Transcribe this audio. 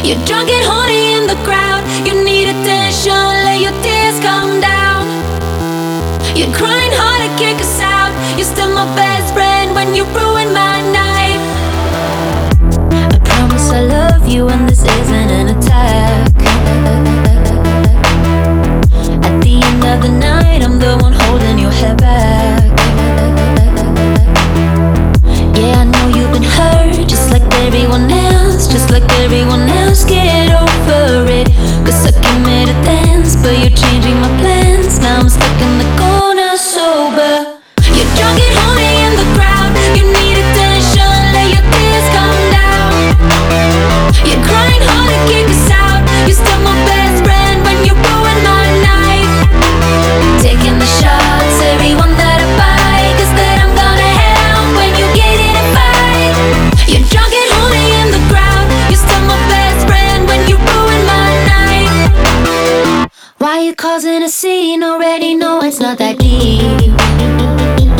You're drunk and horny in the crowd. You need attention, let your tears come down. You're crying hard to kick us out. You're still my best friend when you ruin my night. I promise I love you and this isn't an attack. At the end of the night, I'm the one holding your head back. Yeah, I know you've been hurt, just like everyone else, just like everyone else. Get over it, 'cause I came here to dance, but you're changing my plans. Now I'm stuck in the corner sober. You're drunk and horny in the crowd. You need attention, let your tears come down. You're crying hard to kick us out. You're still my best friend when you ruin my night. Taking the shots, everyone that I buy, 'cause then I'm gonna help when you get in a fight. You're drunk and horny in the crowd. You're still my best friend when you ruin my night. Why you causing a scene? Already know it's not that deep.